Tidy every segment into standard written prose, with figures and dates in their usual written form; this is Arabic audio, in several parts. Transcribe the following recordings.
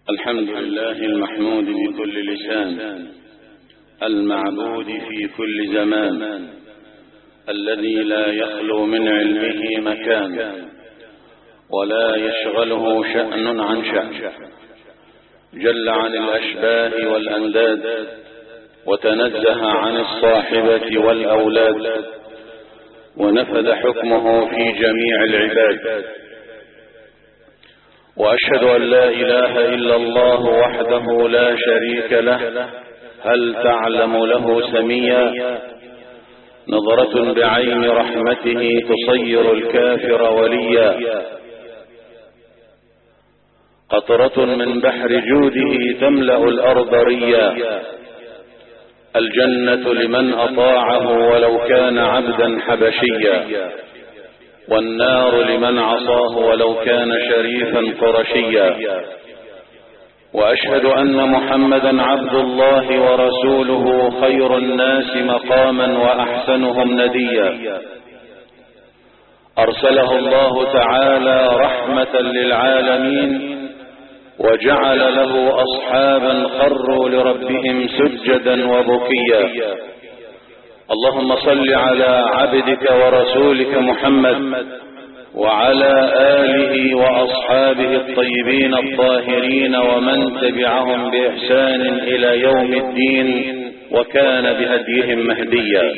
الحمد لله المحمود بكل لسان، المعبود في كل زمان، الذي لا يخلو من علمه مكان ولا يشغله شأن عن شأن، جل عن الأشباه والأنداد وتنزه عن الصاحبة والأولاد، ونفذ حكمه في جميع العباد. وأشهد أن لا إله إلا الله وحده لا شريك له، هل تعلم له سميا؟ نظرة بعين رحمته تصير الكافر وليا، قطرة من بحر جوده تملأ الأرض ريا، الجنة لمن أطاعه ولو كان عبدا حبشيا، والنار لمن عصاه ولو كان شريفا قرشيا. وأشهد أن محمدا عبد الله ورسوله، خير الناس مقاما وأحسنهم نديا، أرسله الله تعالى رحمة للعالمين، وجعل له أصحابا خروا لربهم سجدا وبكيا. اللهم صل على عبدك ورسولك محمد وعلى آله وأصحابه الطيبين الطاهرين، ومن تبعهم بإحسان إلى يوم الدين وكان بهديهم مهديا.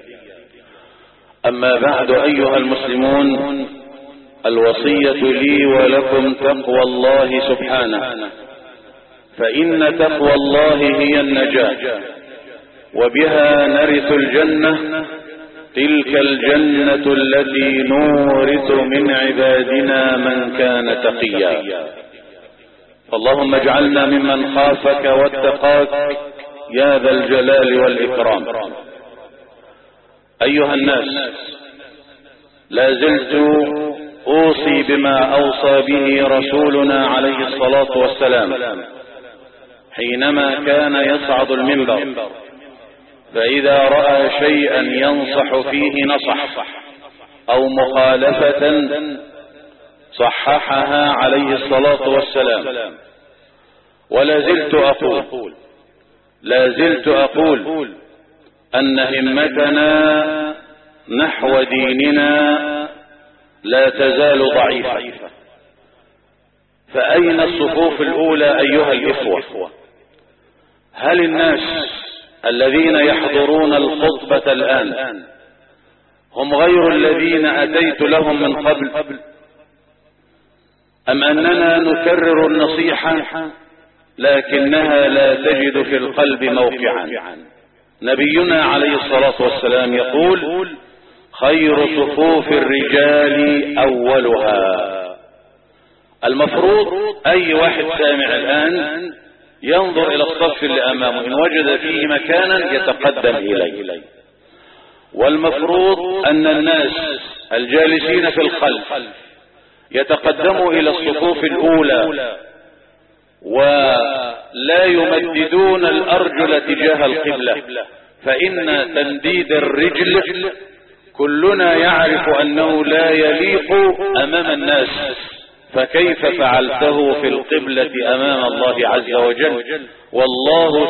أما بعد، أيها المسلمون، الوصية لي ولكم تقوى الله سبحانه، فإن تقوى الله هي النجاة، وبها نرث الجنة، تلك الجنة التي نورث من عبادنا من كان تقيا. اللهم اجعلنا ممن خافك واتقاك يا ذا الجلال والإكرام. أيها الناس، لا زلت أوصي بما أوصى به رسولنا عليه الصلاة والسلام حينما كان يصعد المنبر، فإذا رأى شيئا ينصح فيه نصح، أو مخالفة صححها عليه الصلاة والسلام. ولا زلت أقول أن همتنا نحو ديننا لا تزال ضعيفة. فأين الصفوف الأولى أيها الإخوة؟ هل الناس الذين يحضرون الخطبة الآن هم غير الذين أتيت لهم من قبل، أم أننا نكرر النصيحة لكنها لا تجد في القلب موقعا؟ نبينا عليه الصلاة والسلام يقول: خير صفوف الرجال أولها. المفروض أي واحد سامع الآن ينظر إلى الصف اللي أمامه، إن وجد فيه مكانا يتقدم إليه. والمفروض أن الناس الجالسين في الخلف يتقدموا إلى الصفوف الأولى، ولا يمددون الأرجل تجاه القبلة، فإن تمديد الرجل كلنا يعرف أنه لا يليق أمام الناس، فكيف فعلته في القبلة أمام الله عز وجل؟ والله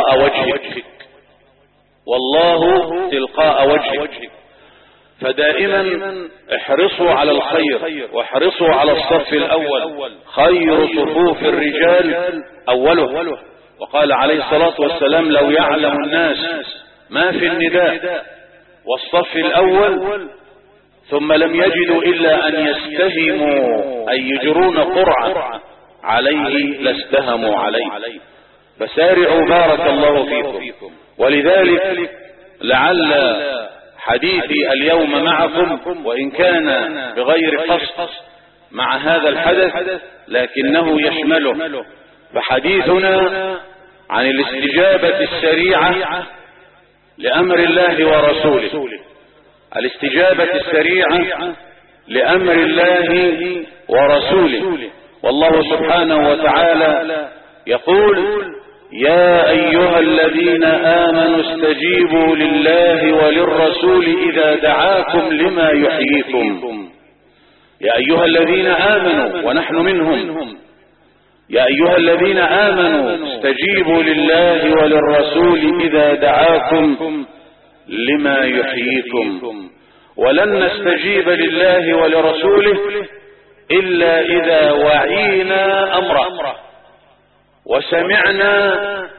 تلقاء وجهك. فدائما احرصوا على الخير، واحرصوا على الصف الأول. خير صفوف الرجال أوله. وقال عليه الصلاة والسلام: لو يعلم الناس ما في النداء والصف الأول ثم لم يجدوا إلا أن يستهموا أي يجرون قرعة عليه لاستهموا عليه. فسارعوا بارك الله فيكم. ولذلك لعل حديثي اليوم معكم، وإن كان بغير قصد مع هذا الحدث لكنه يشمله، فحديثنا عن الاستجابة السريعة لأمر الله ورسوله. الاستجابة السريعة لأمر الله ورسوله. والله سبحانه وتعالى يقول: يا أيها الذين آمنوا استجيبوا لله وللرسول إذا دعاكم لما يحييكم. يا أيها الذين آمنوا، ونحن منهم، يا أيها الذين آمنوا استجيبوا لله وللرسول إذا دعاكم لما يحييكم ولن نستجيب لله ولرسوله إلا إذا وعينا أمره وسمعنا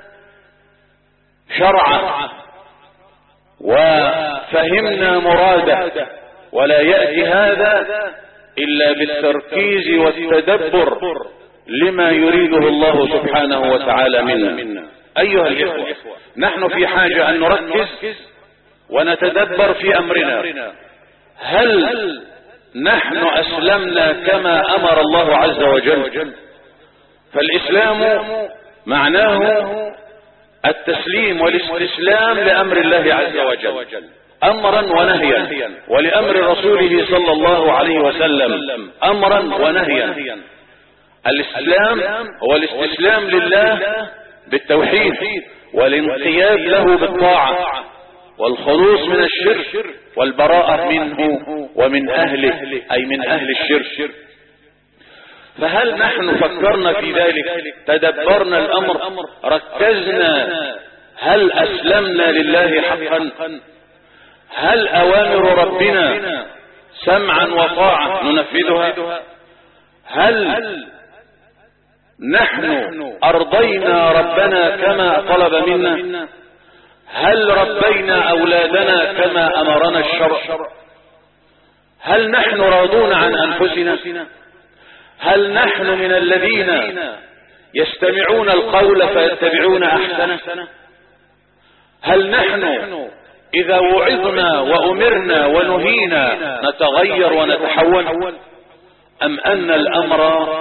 شرعه وفهمنا مراده، ولا يأتي هذا إلا بالتركيز والتدبر لما يريده الله سبحانه وتعالى منا. أيها الإخوة، نحن في حاجة أن نركز ونتدبر في أمرنا. هل نحن أسلمنا كما أمر الله عز وجل؟ فالإسلام معناه التسليم والاستسلام لأمر الله عز وجل أمرا ونهيا، ولأمر رسوله صلى الله عليه وسلم أمرا ونهيا. الإسلام هو الاستسلام لله بالتوحيد والانقياد له بالطاعة والخلوص من الشرك والبراءة منه ومن أهله، أي من أهل الشرك. فهل نحن فكرنا في ذلك؟ تدبرنا الأمر؟ ركزنا؟ هل أسلمنا لله حقا؟ هل أوامر ربنا سمعا وطاعة ننفذها؟ هل نحن أرضينا ربنا كما طلب منا؟ هل ربينا أولادنا كما أمرنا الشرع؟ هل نحن راضون عن أنفسنا؟ هل نحن من الذين يستمعون القول فيتبعون أحسنه؟ هل نحن إذا وعظنا وأمرنا ونهينا نتغير ونتحول، أم أن الأمر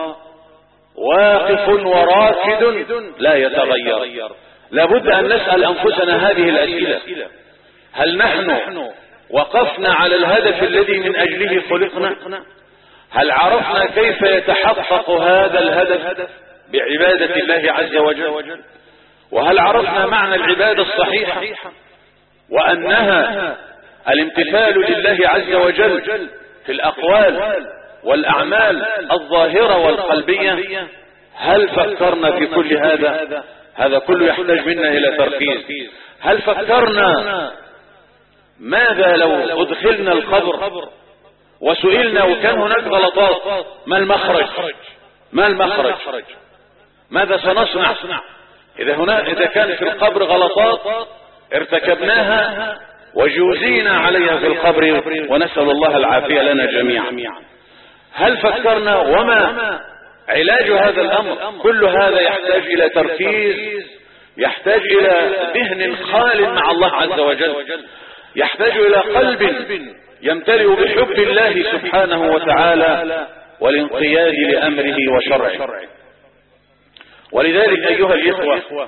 واقف وراكد لا يتغير؟ لابد أن نسأل أنفسنا هذه الأسئلة. هل نحن وقفنا على الهدف الذي من أجله خلقنا؟ هل عرفنا كيف يتحقق هذا الهدف بعبادة الله عز وجل؟ وهل عرفنا معنى العبادة الصحيحة وأنها الامتثال لله عز وجل في الأقوال والأعمال الظاهرة والقلبية؟ هل فكرنا في كل هذا؟ هذا كله يحتاج منا إلى تركيز. هل فكرنا ماذا لو أدخلنا القبر وسئلنا وكان هناك غلطات، ما المخرج؟ ماذا سنصنع إذا كان في القبر غلطات ارتكبناها وجوزينا عليها في القبر، ونسأل الله العافية لنا جميعا؟ هل فكرنا وما علاج هذا الأمر؟ كل هذا يحتاج إلى تركيز، يحتاج إلى ذهن خال مع الله عز وجل، يحتاج إلى قلب يمتلئ بحب الله سبحانه وتعالى والانقياد لأمره وشرعه. ولذلك أيها الإخوة،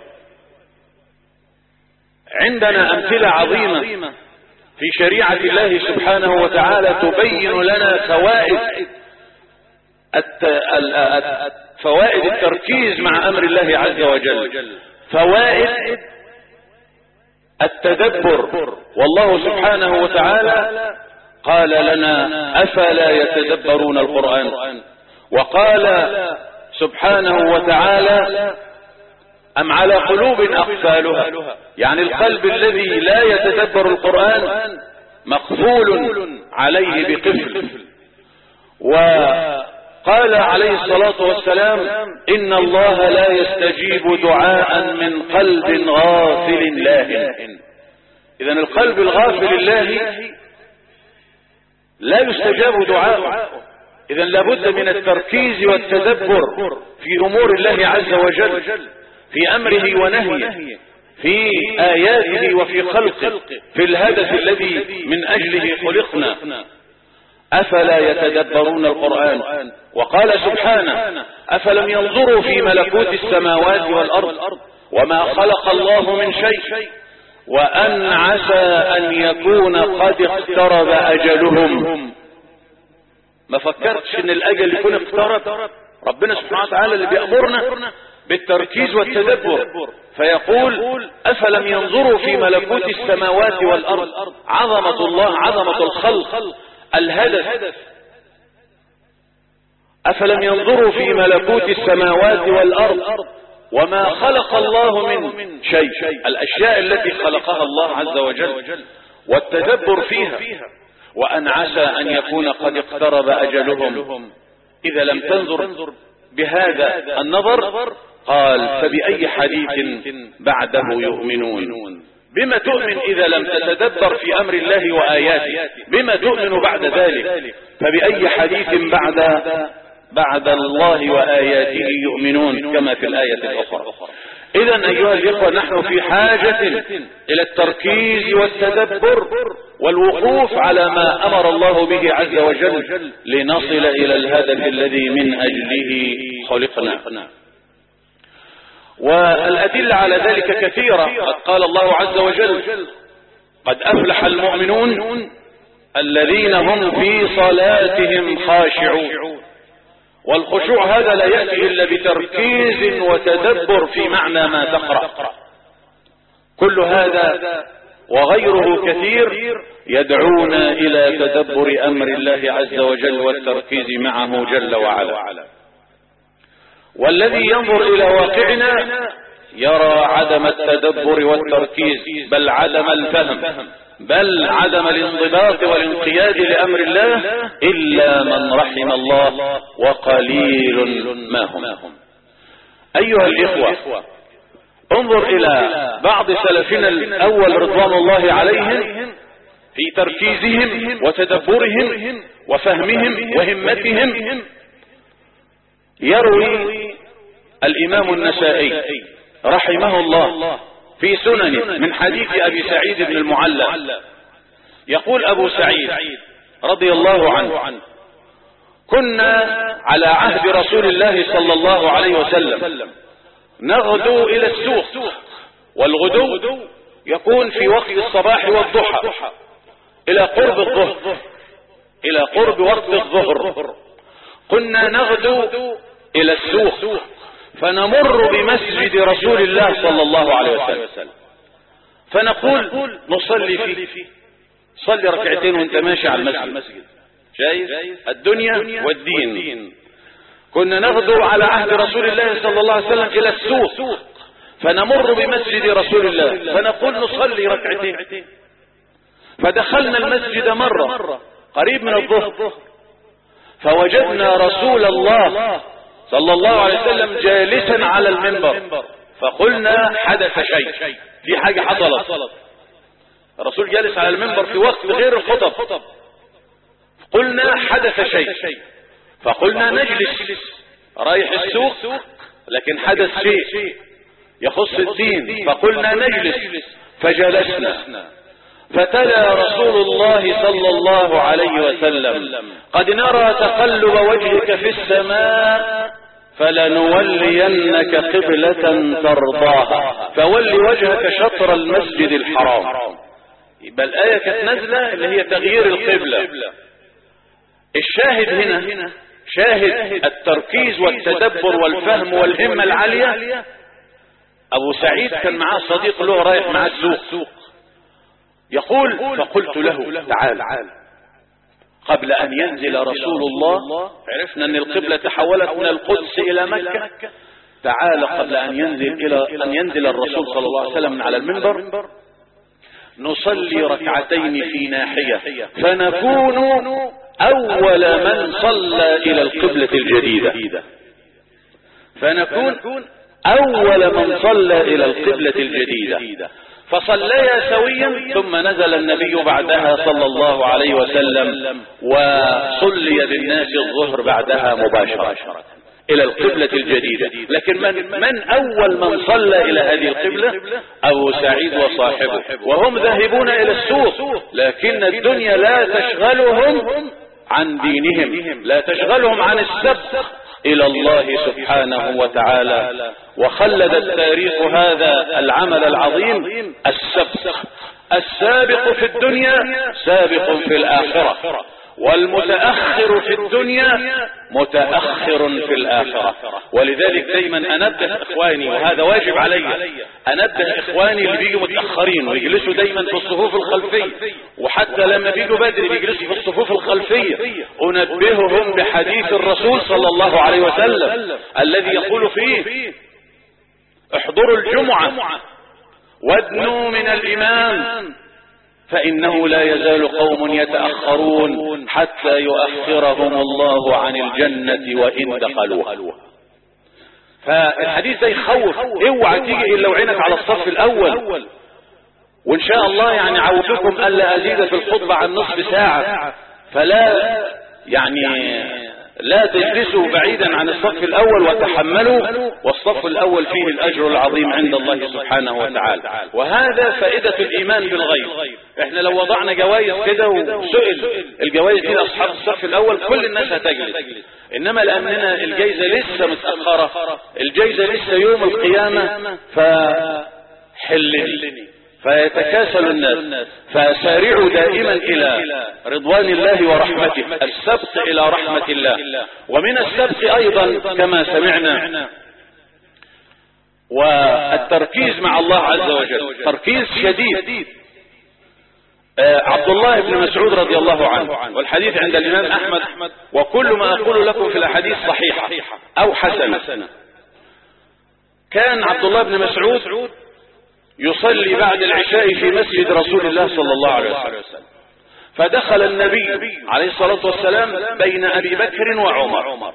عندنا أمثلة عظيمة في شريعة الله سبحانه وتعالى تبين لنا فوائد التركيز مع أمر الله عز وجل، فوائد التدبر. والله سبحانه وتعالى قال لنا: أفلا يتدبرون القرآن؟ وقال سبحانه وتعالى: أم على قلوب أقفالها؟ يعني القلب الذي لا يتدبر القرآن مقفول عليه بقفل. وقال عليه الصلاة والسلام: إن الله لا يستجيب دعاء من قلب غافل لاهٍ. إذن القلب الغافل الله لا يستجاب دعاءه. إذن لابد من التركيز والتدبر في أمور الله عز وجل، في أمره ونهيه، في آياته وفي خلقه، في الهدف الذي من أجله خلقنا. أفلا يتدبرون القرآن؟ وقال سبحانه: أفلم ينظروا في ملكوت السماوات والأرض وما خلق الله من شيء وأن عسى أن يكون قد اقترب أجلهم. ما فكرتش ان الأجل يكون اقترب؟ ربنا سبحانه وتعالى اللي بيأمرنا بالتركيز والتدبر، فيقول: أفلم ينظروا في ملكوت السماوات والأرض. عظمة الله، عظمة الخلق، الهدف أفلم ينظروا في ملكوت السماوات والأرض وما خلق الله من شيء، الأشياء التي خلقها الله عز وجل، والتدبر فيها، وأن عسى أن يكون قد اقترب أجلهم. إذا لم تنظر بهذا النظر، قال فبأي حديث بعده يؤمنون. بما تؤمن إذا لم تتدبر في أمر الله وآياته؟ بما تؤمن بعد ذلك؟ فبأي حديث بعد الله وآياته يؤمنون، كما في الآية الأخرى. إذن أيها الإخوة، نحن في حاجة إلى التركيز والتدبر والوقوف على ما أمر الله به عز وجل لنصل إلى الهدف الذي من أجله خلقنا. والأدلة على ذلك كثيرة. قد قال الله عز وجل: قد أفلح المؤمنون الذين هم في صلاتهم خاشعون. والخشوع هذا لا يأتي إلا بتركيز وتدبر في معنى ما تقرأ. كل هذا وغيره كثير يدعونا إلى تدبر أمر الله عز وجل والتركيز معه جل وعلا. والذي ينظر إلى واقعنا يرى عدم التدبر والتركيز، بل عدم الفهم، بل عدم الانضباط والانقياد لأمر الله، إلا من رحم الله، وقليل ما هم. أيها الإخوة، انظر إلى بعض سلفنا الأول رضوان الله عليهم في تركيزهم وتدبرهم وفهمهم وهمتهم. يروي الإمام النسائي رحمه الله في سننه من حديث أبي سعيد بن المعلى، يقول أبو سعيد رضي الله عنه: كنا على عهد رسول الله صلى الله عليه وسلم نغدو إلى السوق، والغدو يكون في وقت الصباح والضحى إلى قرب الظهر، إلى قرب وقت الظهر. كنا نغدو إلى السوق فنمر بمسجد رسول الله صلى الله عليه وسلم، فنقول نصلي فيه، صلي ركعتين وانت ماشي على المسجد، جايز الدنيا والدين. كنا نغدو على عهد رسول الله صلى الله عليه وسلم إلى السوق فنمر بمسجد رسول الله فنقول نصلي ركعتين. فدخلنا المسجد مرة قريب من الظهر، فوجدنا رسول الله صلى الله عليه وسلم جالسا على المنبر، فقلنا حدث شيء، في حاجة حصلت. الرسول جالس على المنبر في وقت غير الخطب، قلنا حدث شيء، فقلنا نجلس. رايح السوق لكن حدث شيء يخص الدين، فقلنا نجلس، فجلسنا. فتلا رسول الله صلى الله عليه وسلم: قد نرى تقلب وجهك في السماء فلنولينك قبلة ترضاها فول وجهك شطر المسجد الحرام. يبقى الآية كانت نازلة اللي هي تغيير القبلة. الشاهد هنا شاهد التركيز والتدبر والفهم والهمة العالية. أبو سعيد كان معاه صديق له رايح مع السوق، يقول: فقلت له: تعال، قبل أن ينزل رسول الله، عرفنا أن القبلة تحولت من القدس إلى مكة، تعال قبل أن ينزل الرسول صلى الله عليه وسلم على المنبر نصلي ركعتين في ناحية فنكون أول من صلى إلى القبلة الجديدة، فنكون أول من صلى إلى القبلة الجديدة. فصليا سويا، ثم نزل النبي بعدها صلى الله عليه وسلم وصلي بالناس الظهر بعدها مباشرة إلى القبلة الجديدة. لكن من أول من صلى إلى هذه القبلة؟ أبو سعيد وصاحبه، وهم ذاهبون إلى السوق، لكن الدنيا لا تشغلهم عن دينهم، لا تشغلهم عن السبق إلى الله سبحانه وتعالى. وخلد التاريخ هذا العمل العظيم: السابق في الدنيا سابق في الآخرة، والمتأخر في الدنيا متأخر في الآخرة. ولذلك دايما أنبه إخواني، وهذا واجب علي، أنبه إخواني اللي بيجوا متأخرين ويجلسوا دايما في الصفوف الخلفية وحتى لما بيجوا بدري بيجلسوا في الصفوف الخلفية أنبههم بحديث الرسول صلى الله عليه وسلم الذي يقول فيه احضروا الجمعة وادنوا من الإمام فإنه لا يزال قوم يتأخرون حتى يؤخرهم الله عن الجنة وإن دخلوها. فالحديث ده يخوف، اوعى تيجي إلا وعينك على الصف الأول. وإن شاء الله يعني عودكم ألا أزيد في الخطبة عن نصف ساعة، فلا يعني لا تجلسوا بعيدا عن الصف الأول وتحملوا، والصف الأول فيه الأجر العظيم عند الله سبحانه وتعالى. وهذا فائدة الإيمان بالغيب. احنا لو وضعنا جوائز كده وسئل الجوائز دي لأصحاب الصف الأول كل الناس هتجلس، إنما لأننا الجائزة لسه متأخرة، الجائزة لسه يوم القيامة، فحلني فيتكاسل الناس. فسارعوا دائما إلى رضوان الله ورحمته، السبق إلى رحمة الله. ومن السبق أيضا كما سمعنا والتركيز مع الله عز وجل، تركيز شديد. عبد الله بن مسعود رضي الله عنه، والحديث عند الإمام أحمد، وكل ما أقول لكم في الأحاديث صحيحة أو حسنة. كان عبد الله بن مسعود يصلي بعد العشاء في مسجد رسول الله صلى الله عليه وسلم، فدخل النبي عليه الصلاة والسلام بين أبي بكر وعمر،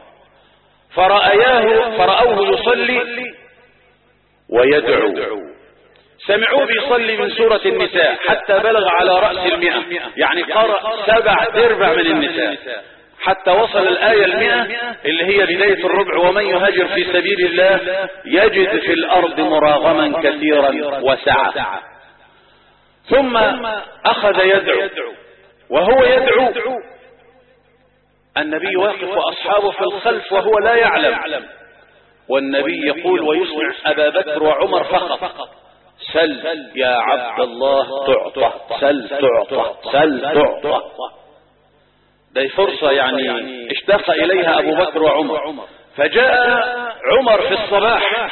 فرأوه يصلي ويدعو. سمعوه بيصلي من سورة النساء حتى بلغ على رأس 100، يعني قرأ 7/4 من النساء حتى وصل الآية 100 اللي هي بداية الربع: ومن يهاجر في سبيل الله يجد في الأرض مراغما كثيرا وسعة. ثم أخذ يدعو، وهو يدعو النبي واقف وأصحابه في الخلف وهو لا يعلم، والنبي يقول ويسمع أبا بكر وعمر فقط: سل يا عبد الله تعطى، سل تعطى، سل تعطى. ده فرصة يعني اشتاق إليها أبو بكر وعمر. فجاء عمر في الصباح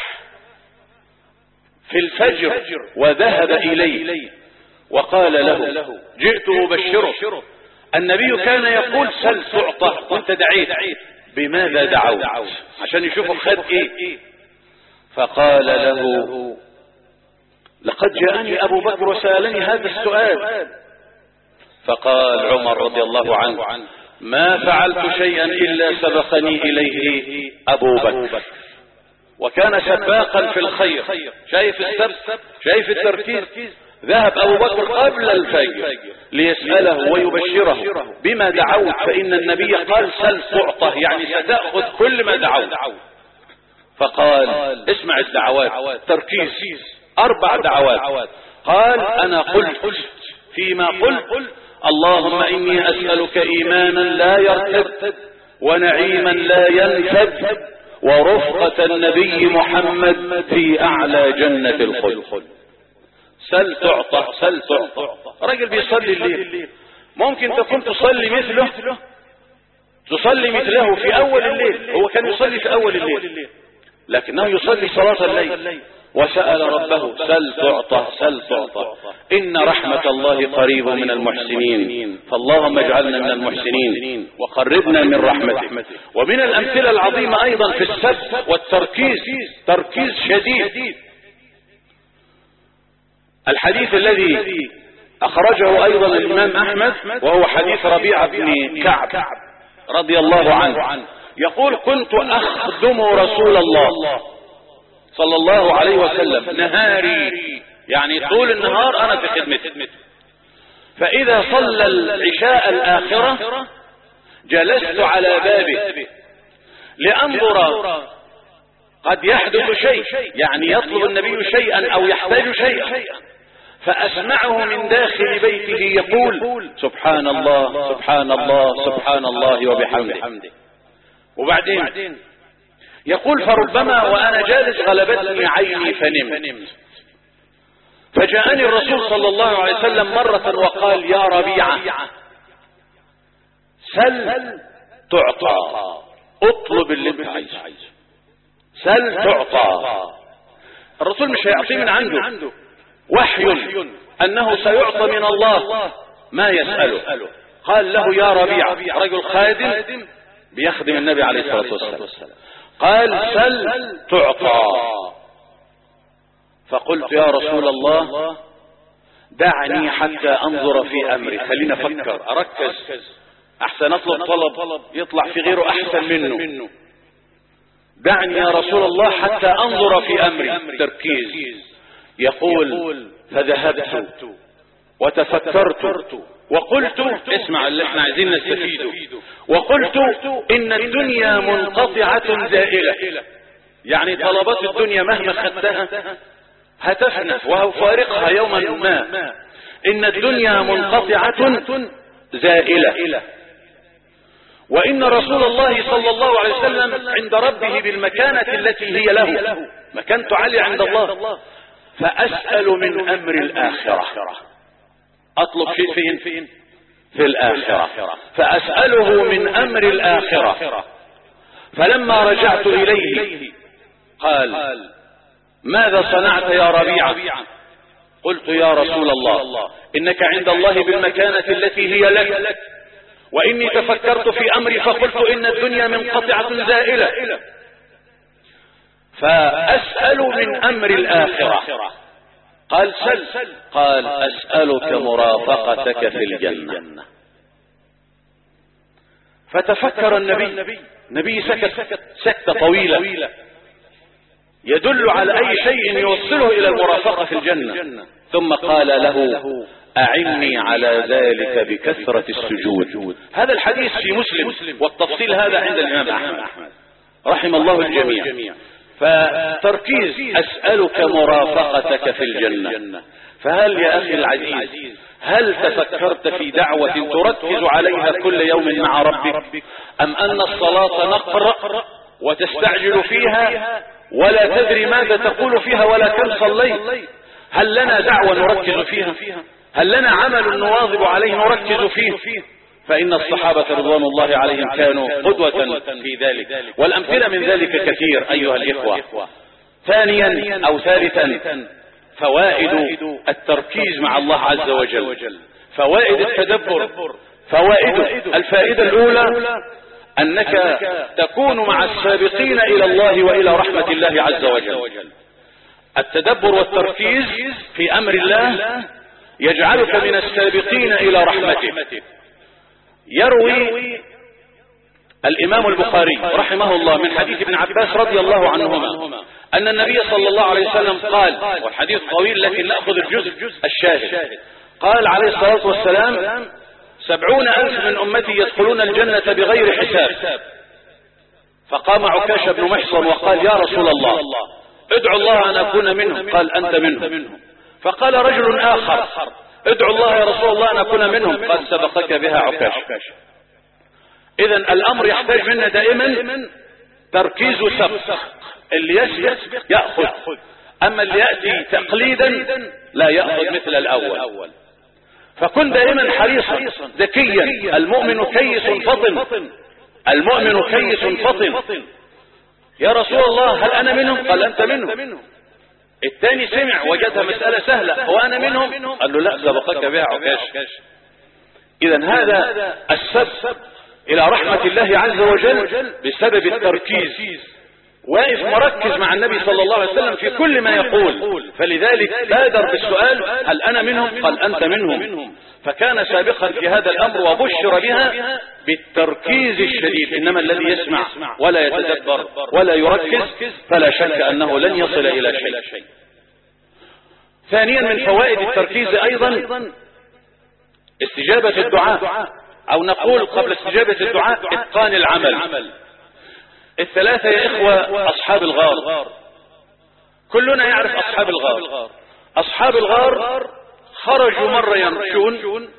في الفجر وذهب إليه وقال له: جئت أبشره. النبي كان يقول: سل تعطى، وانت دعيت. بماذا دعوت؟ عشان يشوفوا خد ايه. فقال له: لقد جاءني أبو بكر وسألني هذا السؤال. فقال عمر رضي الله عنه: ما فعلت شيئا إلا سبقني إليه أبو بكر. وكان سباقا في الخير. شايف السبق، شايف التركيز. ذهب أبو بكر قبل الفجر ليسأله ويبشره: بما دعوت؟ فإن النبي قال: سل تعطى، يعني ستأخذ كل ما دعوت. فقال: اسمع الدعوات، تركيز، 4 دعوات. قال: أنا قلت فيما قلت: اللهم إني أسألك إيمانا لا يرتد، ونعيما لا ينفد، ورفقة النبي محمد في أعلى جنة الخلد. سل تعطى، سل تعطى. رجل بيصلي الليل، ممكن تكون تصلي مثله في أول الليل. هو كان يصلي في أول الليل، لكنه يصلي صلاة الليل وسأل ربه: سل تعطى، سل تعطى. إن رحمة الله قريب من المحسنين، فاللهم اجعلنا من المحسنين وقربنا من رحمته. ومن الأمثلة العظيمة أيضا في السبق والتركيز، تركيز شديد، الحديث الذي أخرجه أيضا الإمام أحمد، وهو حديث ربيعة بن كعب رضي الله عنه، يقول: كنت أخدم رسول الله صلى الله عليه وسلم نهاري، يعني طول النهار أنا في خدمته. فإذا صلى العشاء الآخرة جلست على بابه لأنظر قد يحدث شيء، يعني يطلب النبي شيئا أو يحتاج شيئا، فأسمعه من داخل بيته يقول: سبحان الله، سبحان الله، سبحان الله وبحمده. وبعدين يقول: فربما وأنا جالس غلبتني عيني فنمت، فجاءني الرسول صلى الله عليه وسلم مرة وقال: يا ربيعة، سل تعطى، اطلب اللي انت عايزه، سل تعطى. الرسول مش هيعطيه من عنده، وحي أنه سيعطى من الله ما يسأله؟ قال له يا ربيعة، رجل خادم بيخدم النبي عليه الصلاة والسلام، قال سل تعطى. فقلت يا رسول الله دعني حتى انظر في امري، خلينا افكر اركز، احسن اطلب طلب يطلع في غيره احسن منه. دعني يا رسول الله حتى انظر في امري، تركيز. يقول فذهبت وتفكرت وقلت، اسمع اللي احنا عايزين نستفيده، وقلت ان الدنيا منقطعة زائلة، يعني طلبات الدنيا مهما خدتها هتفنى وهفارقها يوما ما. ان الدنيا منقطعة زائلة، وان رسول الله صلى الله عليه وسلم عند ربه بالمكانة التي هي له، مكانته عالية عند الله. فاسأل من امر الاخرة، اطلب شيء فين؟ في الاخرة. فاسأله من امر الاخرة. فلما رجعت اليه قال ماذا صنعت يا ربيعة؟ قلت يا رسول الله انك عند الله بالمكانة التي هي لك، واني تفكرت في امري فقلت ان الدنيا منقطعة زائلة، فاسأل من امر الاخرة. قال سل. قال اسألك مرافقتك في الجنة. فتفكر النبي سكت سكتة طويلة يدل على اي شيء يوصله الى المرافقة في الجنة، ثم قال له اعني على ذلك بكثرة السجود. هذا الحديث في مسلم، والتفصيل هذا عند الامام احمد رحم الله الجميع. فتركيز اسألك مرافقتك في الجنة. فهل يا اخي العزيز هل تفكرت في دعوة تركز عليها كل يوم مع ربك، ام ان الصلاة نقرأ وتستعجل فيها ولا تدري ماذا تقول فيها ولا كم صليت؟ هل لنا دعوة نركز فيها؟ هل لنا عمل نواظب عليه نركز فيه؟ فإن الصحابة رضوان الله عليهم كانوا قدوة في ذلك، والأمثلة من ذلك كثير أيها الإخوة. ثانيا أو ثالثا فوائد التركيز مع الله عز وجل، فوائد التدبر. الفائدة الأولى أنك تكون مع السابقين إلى الله وإلى رحمة الله عز وجل. التدبر والتركيز في أمر الله يجعلك من السابقين إلى رحمته. يروي الإمام البخاري رحمه الله من حديث ابن عباس رضي الله عنهما أن النبي صلى الله عليه وسلم قال، والحديث طويل لكن نأخذ الجزء الشاهد، قال عليه الصلاة والسلام 70,000 من أمتي يدخلون الجنة بغير حساب. فقام عكاشة بن محصن وقال يا رسول الله ادعو الله أن أكون منهم. قال أنت منهم. فقال رجل آخر ادعو الله يا رسول الله أن أكون منهم. قال سبقك بها عكاشة. إذن الأمر يحتاج منا دائما تركيز وسبق، اللي يسبق يأخذ، أما اللي يأتي تقليدا لا يأخذ مثل الأول. فكن دائما حريصا ذكيا. المؤمن كيس فطن، المؤمن كيس فطن. يا رسول الله هل أنا منهم؟ قال أنت منهم. الثاني سمع وجدها مسألة سهلة، هو أنا منهم؟ قال له لا سبقك بها عكاش. إذن هذا السبب إلى رحمة الله عز وجل بسبب التركيز، واقف مركز مع النبي صلى الله عليه وسلم في كل ما يقول، فلذلك بادر بالسؤال هل أنا منهم؟ قال أنت منهم. فكان سابقا في هذا الأمر وبشر بها بالتركيز الشديد. إنما الذي يسمع ولا يتدبر ولا يركز فلا شك أنه لن يصل إلى شيء. ثانيا من فوائد التركيز أيضا استجابة الدعاء، أو نقول قبل استجابة الدعاء إتقان العمل. الثلاثة يا إخوة أصحاب الغار، كلنا يعرف أصحاب الغار. أصحاب الغار خرجوا مرة يمشون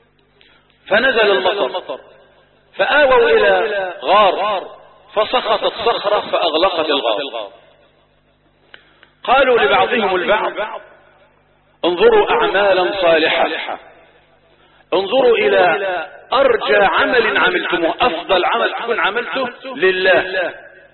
فنزل المطر، فآووا إلى غار فسقطت صخرة فأغلقت الغار. قالوا لبعضهم البعض انظروا أعمالا صالحة، انظروا إلى أرجى عمل عملتموه، أفضل عمل تكون عملته لله،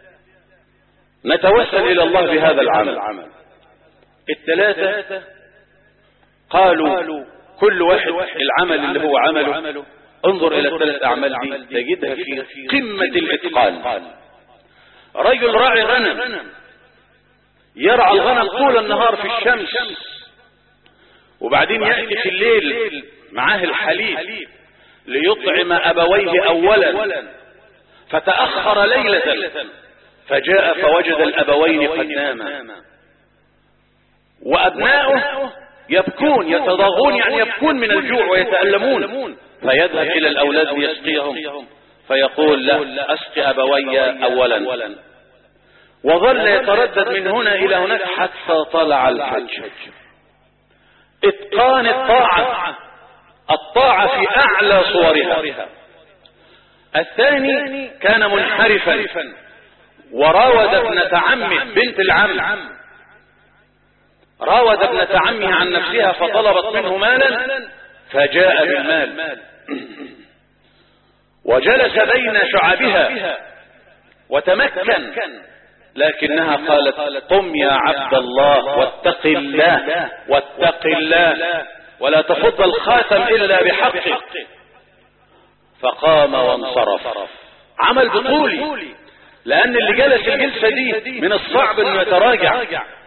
نتوسل إلى الله بهذا العمل. الثلاثة قالوا كل واحد العمل اللي هو عمله، انظر الى الثلاث اعمال دي تجدها في قمة الاتقان. رجل راعي غنم يرعى الغنم طول النهار في الشمس، وبعدين يأتي في الليل معاه الحليب ليطعم أبويه أولا، فتأخر ليلة فجاء فوجد الأبوين قد ناما، وأبناؤه يبكون يتضاغون، يعني يبكون من الجوع ويتألمون، فيذهب إلى الأولاد ليسقيهم، فيقول له أسقي أبوي أولا، وظل يتردد من هنا إلى هناك حتى طلع الفجر. اتقان الطاعة في أعلى صورها. الثاني كان منحرفا وراود ابنة عمه بنت العم، راود ابنة عمه عن نفسها فطلبت منه مالا فجاء بالمال وجلس بين شعبها وتمكن، لكنها قالت قم يا عبد الله واتق الله ولا تفض الخاتم إلا بحقه، فقام وانصرف. عمل بطولي، لأن اللي جلس الجلسة دي من الصعب انه يتراجع،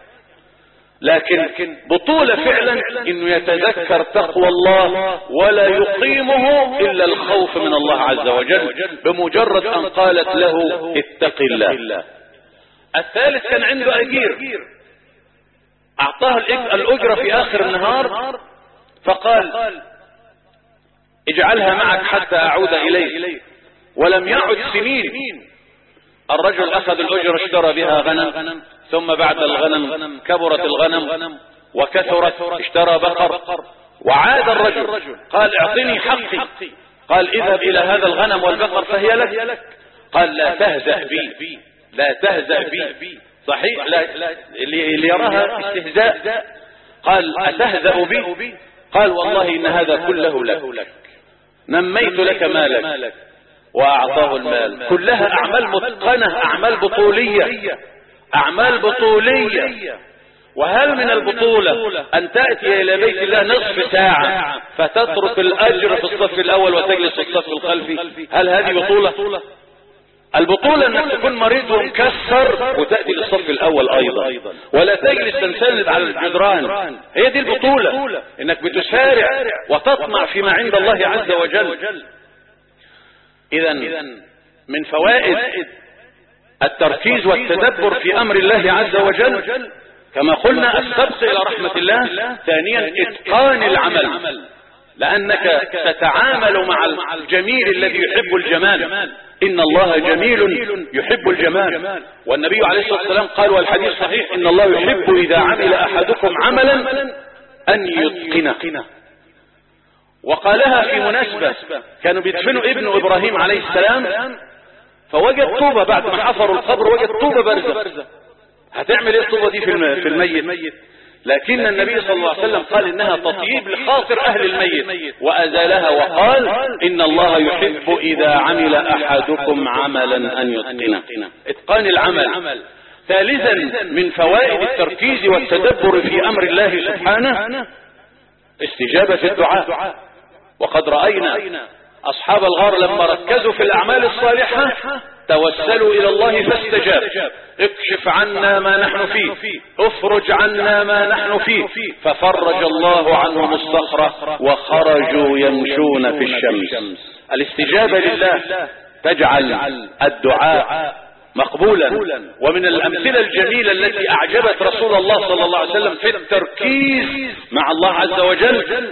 لكن بطولة فعلا انه يتذكر تقوى الله ولا يقيمه الا الخوف من الله عز وجل بمجرد ان قالت له اتق الله. الثالث كان عنده اجير، اعطاه الاجرة في اخر النهار، فقال اجعلها معك حتى اعود اليك، ولم يعد سنين. الرجل اخذ الاجرة اشترى بها غنم، ثم بعد الغنم كبرت الغنم وكثرت اشترى بقر، وعاد الرجل قال اعطني حقي، قال اذهب الى هذا الغنم والبقر فهي لك. قال لا تهزأ بي صحيح، لا اللي يراها استهزاء. قال أتهزأ بي؟ قال والله إن هذا كله لك، نميت لك مالك، وأعطاه المال. كلها أعمال متقنة، أعمال بطولية. وهل من البطولة أن تأتي إلى بيت الله نصف ساعة فتترك الأجر في الصف الأول وتجلس في الصف الخلفي؟ هل هذه بطولة؟ البطولة انك تكون مريض ومكسر وتأتي للصف الاول ايضا، ولا تجلس تنسند على الجدران. هي دي البطولة، انك بتسارع وتطمع فيما عند الله عز وجل. اذا من فوائد التركيز والتدبر في امر الله عز وجل كما قلنا السبق الى رحمة الله. ثانيا اتقان العمل، لانك تتعامل مع الجميل الذي يحب الجمال. إن الله جميل يحب الجمال، والنبي عليه الصلاة والسلام قال والحديث صحيح إن الله يحب إذا عمل أحدكم عملا أن يتقنه. وقالها في مناسبة كانوا بيدفنوا ابن إبراهيم عليه السلام، فوجد طوبة بعد ما حفروا القبر، وجد طوبة بارزة. هتعمل ايه الطوبة دي في الميت؟ لكن النبي صلى الله عليه وسلم قال انها تطيب لخاطر اهل الميت وازالها، وقال ان الله يحب اذا عمل احدكم عملا ان يتقنه. اتقان العمل. ثالثا من فوائد التركيز والتدبر في امر الله سبحانه استجابة الدعاء. وقد رأينا اصحاب الغار لما ركزوا في الاعمال الصالحة توسلوا الى الله فاستجاب. اكشف عنا ما نحن فيه، افرج عنا ما نحن فيه، ففرج الله عنهم الصخرة وخرجوا يمشون في الشمس. الاستجابة لله تجعل الدعاء مقبولا. ومن الامثلة الجميلة التي اعجبت رسول الله صلى الله عليه وسلم في التركيز مع الله عز وجل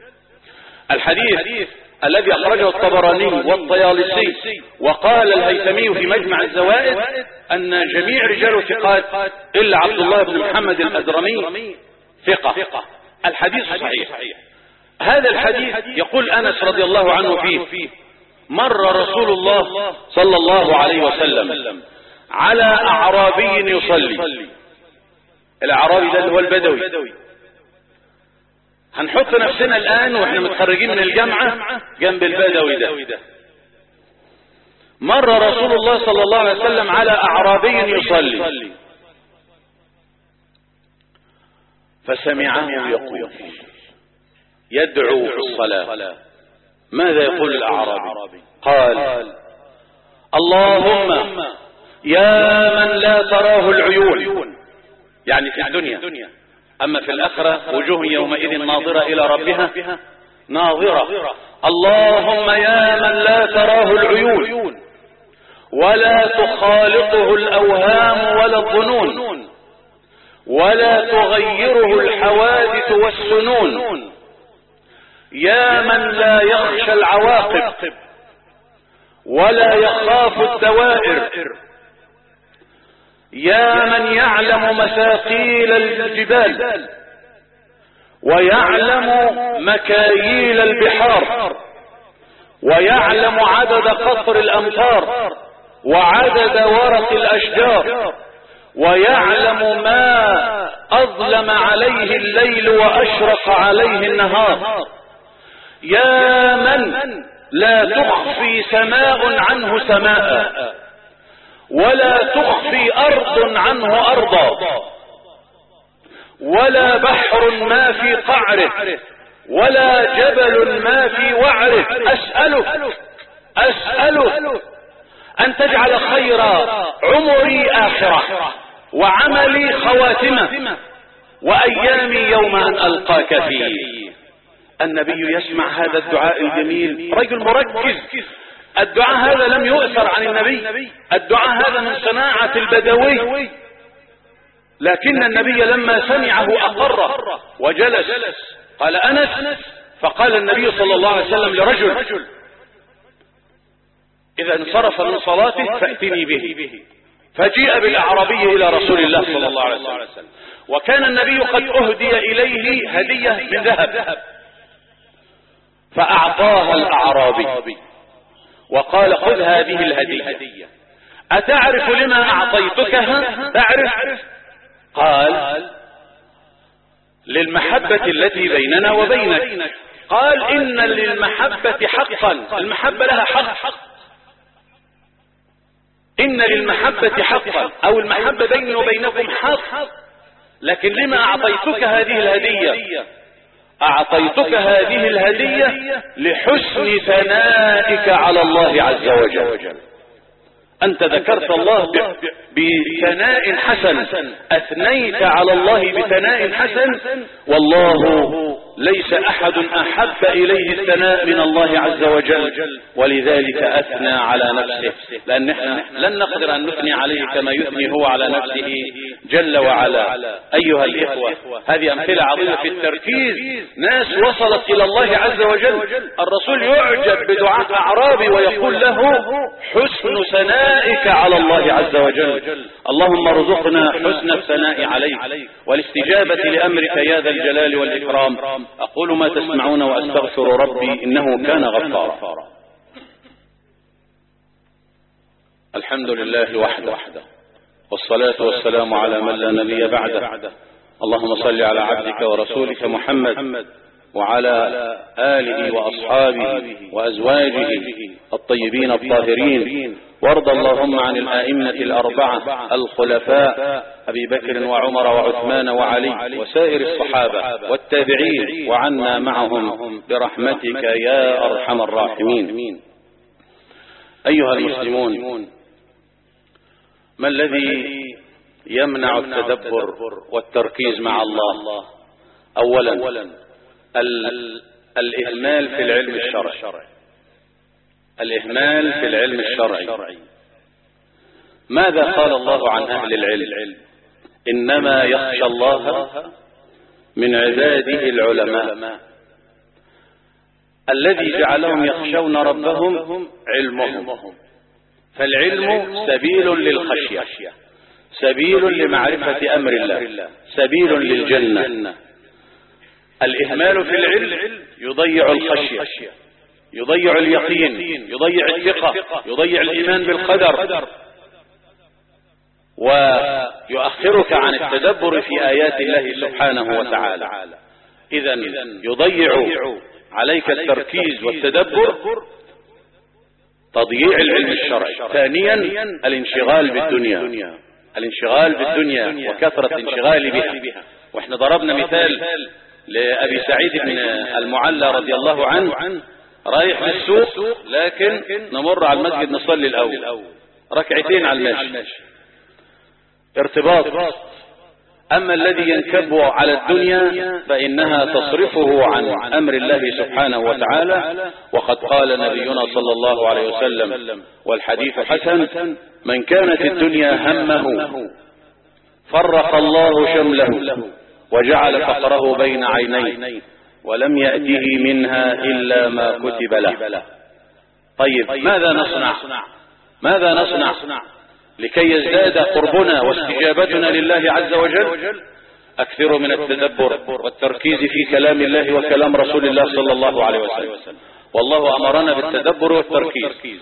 الحديث الذي أخرجه الطبراني والطيالسي وقال الهيثمي في مجمع الزوائد أن جميع رجال ثقات إلا عبد الله بن محمد الأدرمي ثقة. الحديث صحيح. هذا الحديث يقول أنس رضي الله عنه فيه مر رسول الله صلى الله عليه وسلم على أعرابي يصلي. الأعرابي ده اللي هو البدوي. هنحط نفسنا الآن واحنا متخرجين من الجامعة جنب البدوي ده. مر رسول الله صلى الله عليه وسلم على أعرابي يصلي فسمعه يقول يدعو في الصلاة. ماذا يقول الأعرابي؟ قال: اللهم يا من لا تراه العيون، يعني في الدنيا، أما في الآخرة وجوه يومئذ ناظرة إلى ربها ناظرة. اللهم يا من لا تراه العيون ولا تخالطه الأوهام ولا الظنون ولا تغيره الحوادث والسنون، يا من لا يخشى العواقب ولا يخاف الدوائر، يا من يعلم مثاقيل الجبال ويعلم مكاييل البحار ويعلم عدد قطر الأمطار وعدد ورق الأشجار ويعلم ما أظلم عليه الليل وأشرق عليه النهار، يا من لا تخفي سماء عنه سماء ولا تخفي أرض عنه أرضا ولا بحر ما في قعره ولا جبل ما في وعره. أسألك أن تجعل خير عمري آخرة وعملي خواتمة وأيامي يوم أن ألقاك فيه. النبي يسمع هذا الدعاء الجميل، رجل مركز. الدعاء هذا لم يؤثر عن النبي، الدعاء هذا من صناعة البدوي، لكن النبي لما سمعه أقر وجلس. قال أنس، فقال النبي صلى الله عليه وسلم لرجل: إذا انصرف من صلاته فأتني به. فجيء بالأعرابي إلى رسول الله صلى الله عليه وسلم، وكان النبي قد أهدي إليه هدية من ذهب، فأعطاها الأعرابي وقال: خذ هذه الهدية، أتعرف لما أعطيتكها؟ تعرف؟ قال: للمحبة التي بيننا وبينك. قال: إن للمحبة حقا، المحبة لها حق، إن للمحبة حقا، أو المحبة بيني وبينكم حق، لكن لما أعطيتك هذه الهدية؟ أعطيتك هذه الهدية لحسن ثنائك على الله عز وجل. أنت ذكرت الله بثناء حسن، أثنيت على الله بثناء حسن، والله ليس أحد أحب إليه الثناء من الله عز وجل، ولذلك أثنى على نفسه، لأن احنا لن نقدر أن نثني عليه كما يثني هو على نفسه جل وعلا. أيها الإخوة، هذه أمثلة عظيمة في التركيز، ناس وصلت إلى الله عز وجل. الرسول يعجب بدعاء أعرابي ويقول له: حسن ثنائك على الله عز وجل. اللهم ارزقنا حسن الثناء عليك والاستجابة لأمرك يا ذا الجلال والإكرام. أقول ما تسمعون وأستغفر ربي إنه كان غفارا. الحمد لله وحده، والصلاة والسلام على من لا نبي بعده. اللهم صل على عبدك ورسولك محمد وعلى آله وأصحابه وأزواجه الطيبين الطاهرين، وارض اللهم عن الآئمة الأربعة الخلفاء أبي بكر وعمر وعثمان وعلي وسائر الصحابة والتابعين، وعنا معهم برحمتك يا أرحم الراحمين. أيها المسلمون، ما الذي يمنع التدبر والتركيز مع الله؟ أولا الإهمال في العلم الشرعي. الإهمال في العلم الشرعي. ماذا قال الله عن أهل العلم؟ إنما يخشى الله من عباده العلماء. الذي جعلهم يخشون ربهم علمهم، فالعلم سبيل للخشية، سبيل لمعرفة أمر الله، سبيل للجنة. الإهمال في العلم يضيع الخشية، يضيع اليقين، يضيع الثقة، يضيع الإيمان بالقدر، ويؤخرك عن التدبر في آيات الله سبحانه وتعالى. إذن يضيع عليك التركيز والتدبر، تضييع العلم الشرعي. ثانيا الانشغال بالدنيا، الانشغال بالدنيا وكثرة الانشغال بها. واحنا ضربنا مثال لأبي سعيد بن المعلى رضي الله عنه رايح للسوق لكن نمر على المسجد نصلي الأول ركعتين على الماشي ارتباط. أما الذي ينكب على الدنيا فإنها تصرفه عن أمر الله سبحانه وتعالى. وقد قال نبينا صلى الله عليه وسلم والحديث حسن: من كانت الدنيا همه فرق الله شمله وجعل فقره بين عينيه ولم يأته منها إلا ما كتب له. طيب ماذا نصنع لكي يزداد قربنا واستجابتنا لله عز وجل؟ أكثر من التدبر والتركيز في كلام الله وكلام رسول الله صلى الله عليه وسلم. والله أمرنا بالتدبر والتركيز.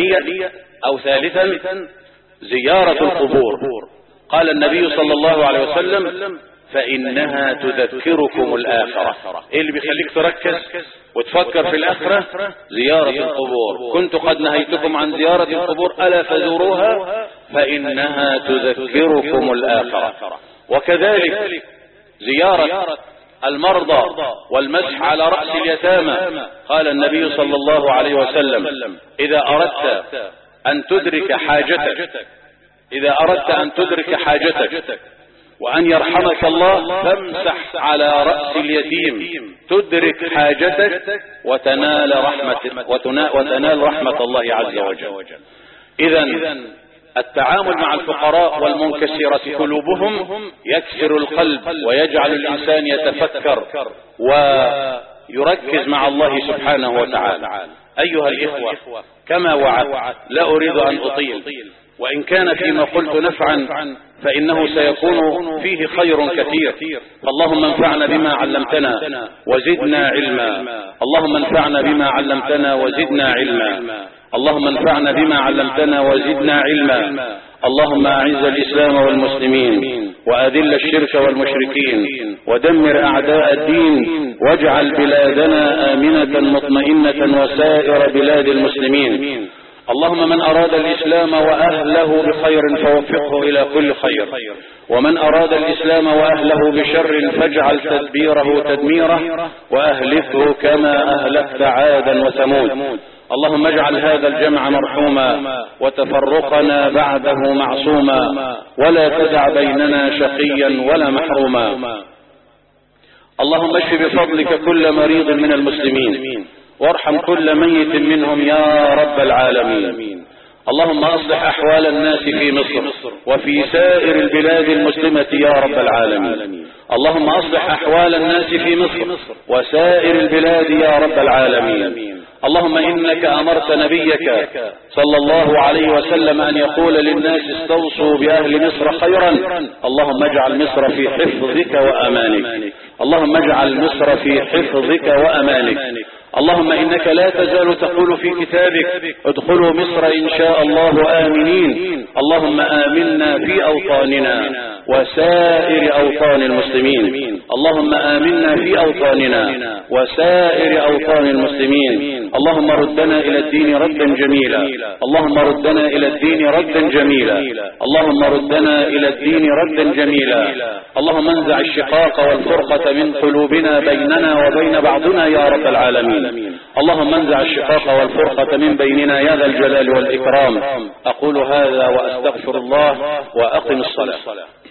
ثالثا زيارة القبور. قال النبي صلى الله عليه وسلم: فإنها تذكركم الآخرة. إيه اللي بيخليك تركز وتفكر في الآخرة؟ زيارة القبور. كنت قد نهيتكم عن زيارة القبور ألا فزوروها فإنها تذكركم الآخرة. وكذلك زيارة المرضى والمسح على رأس اليتامى. قال النبي صلى الله عليه وسلم: إذا أردت أن تدرك حاجتك وأن يرحمك الله فامسح على رأس اليتيم تدرك حاجتك وتنال رحمة الله عز وجل. إذن التعامل مع الفقراء والمنكسرة قلوبهم يكسر القلب ويجعل الإنسان يتفكر ويركز مع الله سبحانه وتعالى. أيها الإخوة، كما وعدت لا أريد أن أطيل، وإن كان فيما قلت نفعا فإنه سيكون فيه خير كثير. اللهم انفعنا بما علمتنا وزدنا علما. اللهم انفعنا بما علمتنا وزدنا علما. اللهم انفعنا بما علمتنا وزدنا علما. اللهم أعز الإسلام والمسلمين وأذل الشرك والمشركين ودمر أعداء الدين واجعل بلادنا آمنة مطمئنة وسائر بلاد المسلمين. اللهم من أراد الإسلام وأهله بخير فوفقه إلى كل خير، ومن أراد الإسلام وأهله بشر فاجعل تدبيره تدميره وأهلكه كما أهلكت عادا وثمود. اللهم اجعل هذا الجمع مرحوما وتفرقنا بعده معصوما ولا تدع بيننا شقيا ولا محروما. اللهم اشف بفضلك كل مريض من المسلمين وارحم كل ميت منهم يا رب العالمين. اللهم أصلح أحوال الناس في مصر وفي سائر البلاد المسلمة يا رب العالمين. اللهم أصلح أحوال الناس في مصر وسائر البلاد يا رب العالمين. اللهم إنك أمرت نبيك صلى الله عليه وسلم أن يقول للناس استوصوا بأهل مصر خيرا. اللهم اجعل مصر في حفظك وأمانك. اللهم اجعل مصر في حفظك وأمانك. اللهم إنك لا تزال تقول في كتابك ادخلوا مصر إن شاء الله آمنين. اللهم آمنا في أوطاننا وسائر أوطان المسلمين. اللهم آمنا في أوطاننا وسائر أوطان المسلمين. اللهم ردنا إلى الدين ردا جميلا. اللهم ردنا إلى الدين ردا جميلا. اللهم ردنا إلى الدين ردا جميلا. اللهم انزع الشقاق والفرقة من قلوبنا بيننا وبين بعضنا يا رب العالمين. اللهم انزع الشقاق والفرقة من بيننا يا ذا الجلال والإكرام. أقول هذا وأستغفر الله وأقم الصلاة.